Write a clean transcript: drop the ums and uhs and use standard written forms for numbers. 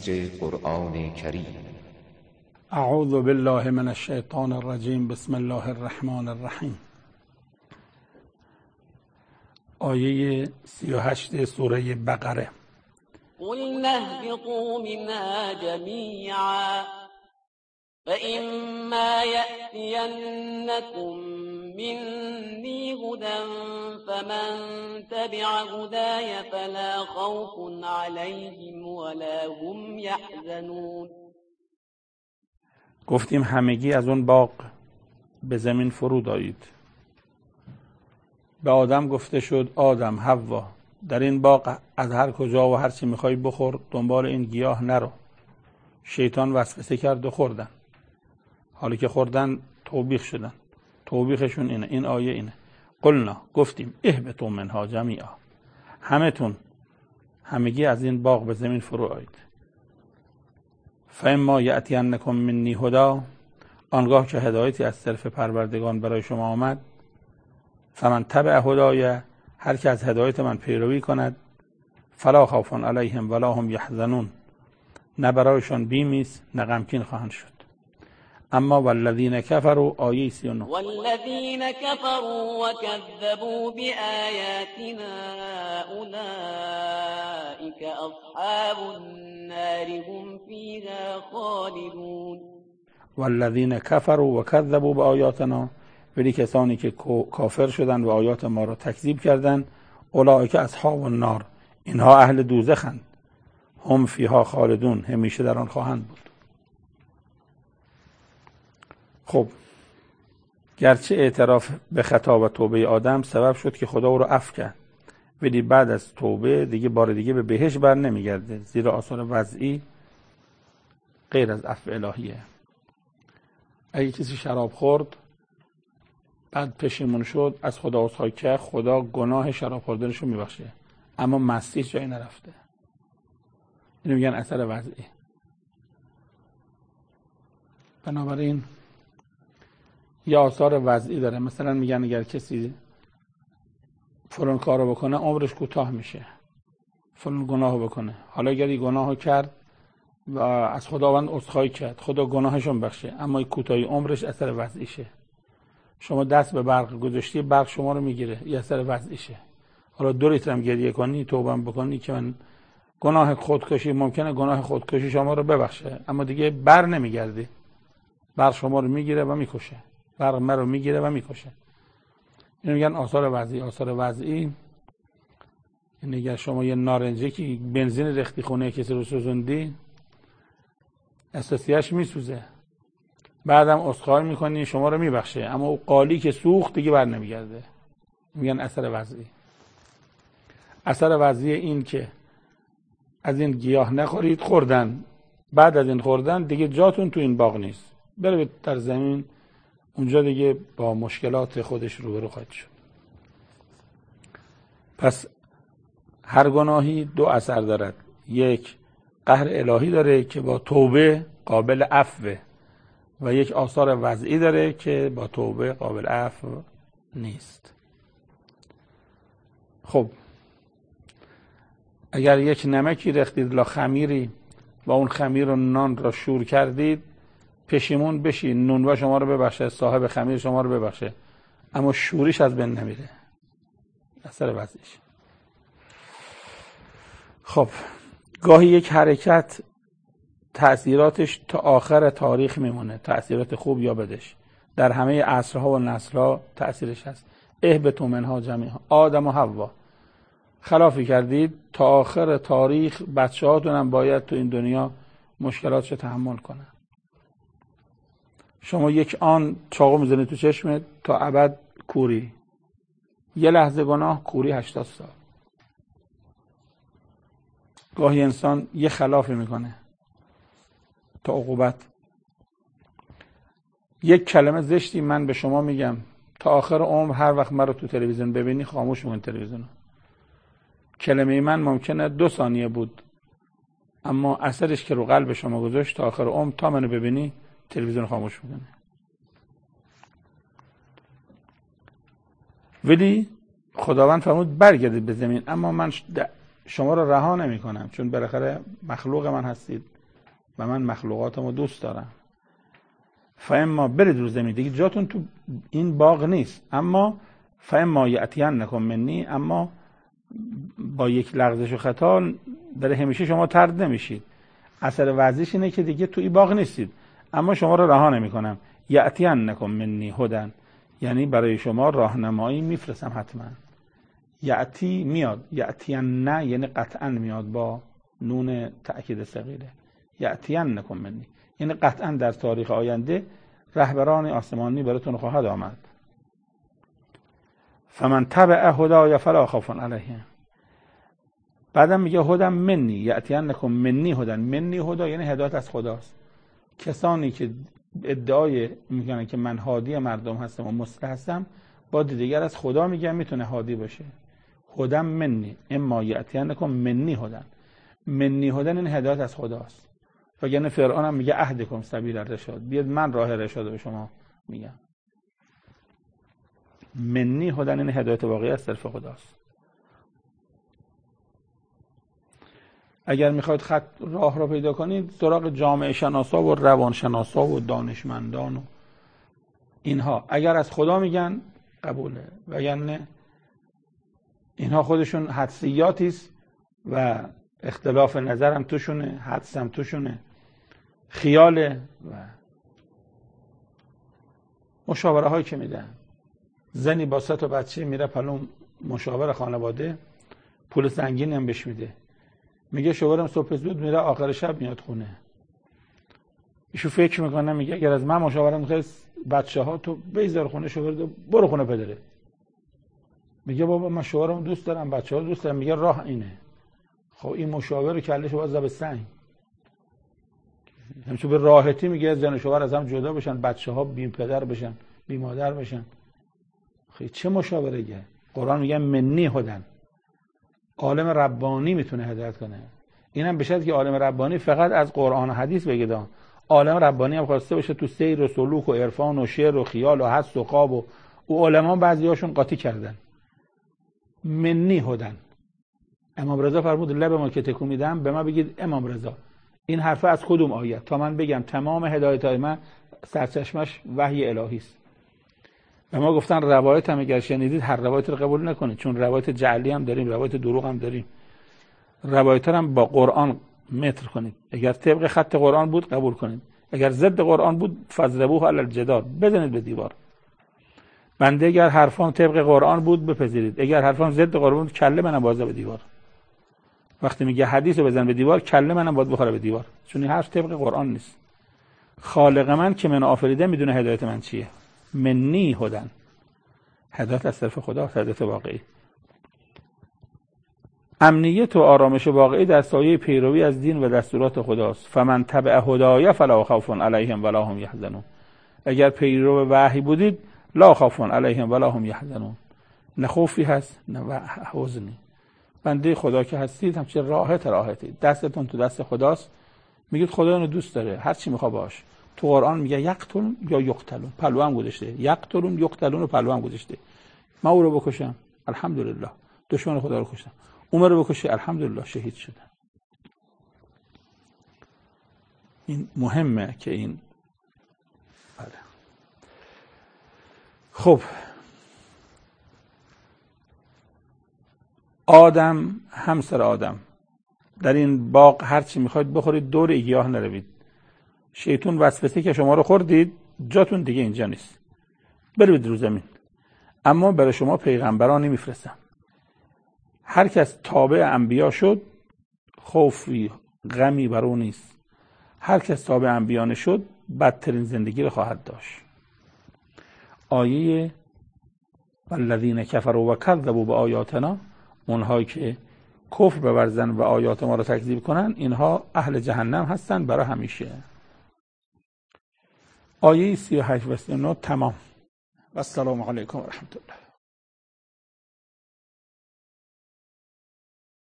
تفسیر قرآن کریم. اعوذ بالله من الشیطان الرجیم. بسم الله الرحمن الرحیم. آیه 38 سوره بقره. قلنا اهبطوا منها جميعا فإما يأتينكم مني هدى فمن تبع هداي فلا خوف عليهم ولا هم يحزنون. گفتیم همگی از اون باغ به زمین فرود آیید. به آدم گفته شد آدم، حوا، در این باغ از هر کجا و هر چی میخوای بخور، دنبال این گیاه نرو. شیطان وسوسه کرد و خوردن. حالی که خوردن توبیخ شدن. توبیخشون اینه، این آیه اینه. قلنا، گفتیم اهبطوا منها جمیعا، همگی از این باغ به زمین فرو آیید. فاما یأتینکم منی هدی، آنگاه که هدایتی از طرف پروردگان برای شما آمد، فمن تبع هدای، هر که از هدایت من پیروی کند، فلا خوف علیهم ولا هم یحزنون، نه برایشان بیمی است نه غمگین خواهند شد. اما والذین کفروا، آیه 39. والذین کفروا وکذبوا بآیاتنا اولئک اصحاب النار هم فیها خالدون. والذین کفروا وکذبوا بآیاتنا، ولی کسانی که کافر شدند و آیات ما را تکذیب کردند، اولئک اصحاب النار، اینها اهل دوزخند، هم فیها خالدون، همیشه در آن خواهند بود. خب گرچه اعتراف به خطا و توبه آدم سبب شد که خدا او را عفو کرد، ولی بعد از توبه دیگه بار دیگه به بهشت بر نمیگرده، زیرا آثار وضعی غیر از عفو الهیه. اگه کسی شراب خورد بعد پشیمون شد، از خدا عذرخواهی کرد، خدا گناه شراب خوردنش رو میبخشه، اما مستیش جایی نرفته. اینو میگن اثر وضعی. بنابراین یا آثار وضعی داره. مثلا میگن اگر کسی فلان کارو بکنه عمرش کوتاه میشه، فلان گناهو بکنه. حالا اگر این گناهو کرد و از خداوند عذرخواهی کرد، خدا گناهشو بخشه، اما این کوتاهی عمرش اثر وضعیشه. شما دست به برق گذاشتی، برق شما رو میگیره، این اثر وضعیشه. حالا 2 لیتر هم گریه کنی، توبه بکنی که من گناه خودکشی، ممکنه گناه خودکشی شما رو ببخشه، اما دیگه بر نمیگردی. برق شما رو میگیره و میکشه، برق من رو میگیره و میکشه. اینو میگن آثار وضعی. آثار وضعی یعنی اگر شما یه نارنجی که بنزین ریختی خونه کسی رو سوزوندی، اساسیش میسوزه، بعدم عذرخواهی میکنی، شما رو میبخشه، اما اون قالی که سوخت دیگه بر نمیگرده. میگن اثر وضعی. اثر وضعی این که از این گیاه نخورید، خوردن، بعد از این خوردن دیگه جاتون تو این باغ نیست، بروید در زمین، اونجا دیگه با مشکلات خودش روبرو خواهید شد. پس هر گناهی 2 اثر دارد. یک، قهر الهی داره که با توبه قابل عفوه، و یک آثار وضعی داره که با توبه قابل عفو نیست. خب اگر یک نمکی ریختید لا خمیری و اون خمیر و نان را شور کردید، پشیمون بشی، نونوا شما رو ببخشه، صاحب خمیر شما رو ببخشه، اما شوریش از بین نمیره، اثر وضعیش. خب گاهی یک حرکت تأثیراتش تا آخر تاریخ میمونه، تأثیرات خوب یا بدش، در همه عصرها و نسلها تأثیرش هست. اهبطوا منها جمیعا، آدم و حوا خلافی کردید، تا آخر تاریخ بچه هاتون هم باید تو این دنیا مشکلاتشو تحمل کنن. شما یک آن چاقو میزنی تو چشمت، تا ابد کوری. یه لحظه گناه، کوری 80 سال. گاهی انسان یه خلافی میکنه تا عقوبت. یک کلمه زشتی من به شما میگم، تا آخر عمر هر وقت من رو تو تلویزیون ببینی خاموش میکن تلویزیونو. کلمه من ممکنه 2 ثانیه بود، اما اثرش که رو قلب شما گذاشت تا آخر عمر، تا منو ببینی تلویزیون خاموش میکنه. ولی خداوند فرمود برگردید به زمین، اما من شما رو رها نمی کنم، چون بالاخره مخلوق من هستید، و من مخلوقاتمو دوست دارم. فاما برید رو زمین، دیگه جاتون تو این باغ نیست. اما فاما یأتینکم منی، اما با یک لغزش و خطا در همیشه شما طرد نمیشید. اثر وضعیش اینه که دیگه تو این باغ نیستید، اما شما رو رها نمیکنم. یأتینکم منی هدن، یعنی برای شما راهنمایی میفرستم حتما. یأتی میاد، یأتین نه یعنی قطعا میاد با نون تأکید صغیره. یأتینکم منی یعنی قطعا در تاریخ آینده رهبران آسمانی براتون خواهد آمد. فمن تبع هدای فلا خوف علیهم. بعدم میگه هدن منی، یأتینکم منی هدن. منی هدا یعنی هدایت از خداست. کسانی که ادعای میکنن که من هادی مردم هستم و مصلح هستم، با دیگر از خدا میگن میتونه هادی باشه. هدن منی، اما یأتینکم منی هدن. منی هدن این هدایت از خداست. وگرنه فرعون هم میگه اهدکم سبیل الرشاد، بیاد من راه رشاد به شما میگم. منی هدن این هدایت واقعی از طرف خداست. اگر میخواید راه را پیدا کنید، سراغ جامعه شناسا و روان شناسا و دانشمندان و اینها، اگر از خدا میگن قبوله، وگرنه اینها خودشون حدسیاتی است و اختلاف نظرم توشونه، حدسم توشونه، خیاله. و مشاوره هایی که میدن، زنی با 3 تا بچه میره پلو مشاور خانواده، پول سنگینی هم بهش میده، میگه شوهرم صبح زود میره آخر شب میاد خونه. ایشو فکر میکنه، میگه اگر از من مشاوره میخوای بچه ها تو بذار خونه شوهر دو برو خونه پدره. میگه بابا من شوهرم دوست دارم، بچه ها دوست دارم. میگه راه اینه. خب این مشاور کلش باز به سنگ. همچون به راحتی میگه زن و شوهر از هم جدا بشن، بچه ها بی پدر بشن، بی مادر بشن. خب چه مشاوره گه؟ قرآن میگه منی هدن. عالم ربانی میتونه هدایت کنه. اینم بشه که عالم ربانی فقط از قرآن و حدیث بگه. عالم ربانی هم خواسته باشه تو سیر و سلوک و عرفان و شعر و خیال و حس و خواب و علما بعضیاشون قاطی کردن. منی هدن. امام رضا فرمود لب ما که تکون میدم به ما بگید امام رضا. این حرف از کدوم آیه؟ تا من بگم تمام هدایت‌های من سرچشمش وحی الهی است. به ما گفتن روایت هم اگر شنیدید هر روایت رو قبول نکنید، چون روایت جعلی هم داریم، روایت دروغ هم داریم. روایت هم با قرآن متر کنید. اگر طبق خط قرآن بود قبول کنید، اگر ضد قرآن بود فضربوه علی الجدار، بزنید به دیوار. بنده اگر حرفام طبق قرآن بود بپذیرید، اگر حرفام ضد قرآن بود کله منم بازه به دیوار. وقتی میگه حدیثو بزن به دیوار، کله منم باید بخوره به دیوار، چون این حرف طبق قرآن نیست. خالق من که من آفریده میدونه هدایت من چیه. منی هدن، هدایت از طرف خدا، هدایت واقعی. امنیت و آرامش واقعی در سایه پیروی از دین و دستورات خداست. فمن تبع هدای فلا خوف علیهم ولا هم یحزنون. اگر پیرو وحی بودید لا خوف علیهم ولا هم یحزنون، نه خوفی هست نه حزنی. بنده خدا که هستید همچه راحتید، دستتون تو دست خداست. میگید خدا اینو دوست داره، هر چی میخواد باش. تو قرآن میگه یقتلون یا یقتلون، پلو هم گذاشته. یقتلون یقتلون و پلو هم گذاشته. من او رو بکشم الحمدلله، دشمن خدا رو کشتم. عمر رو بکشه الحمدلله شهید شدن. این مهمه که این بله. خب آدم، همسر آدم، در این باغ هر چی میخواید بخورید، دور گیاه نروید. شیطان وسوسه که شما رو خوردید، جاتون دیگه اینجا نیست، برید رو زمین. اما برای شما پیغمبرانی میفرستم. هر کس تابع انبیا شد خوفی غمی بر او نیست. هر کس تابع انبیا نشد بدترین زندگی رو خواهد داشت. آیه والذین کفروا و کذبوا بآیاتنا، اونهایی که کفر بورزن و آیات ما رو تکذیب کنن، اینها اهل جهنم هستن برای همیشه. آیه 38 و 39 تمام. و السلام علیکم و رحمت الله.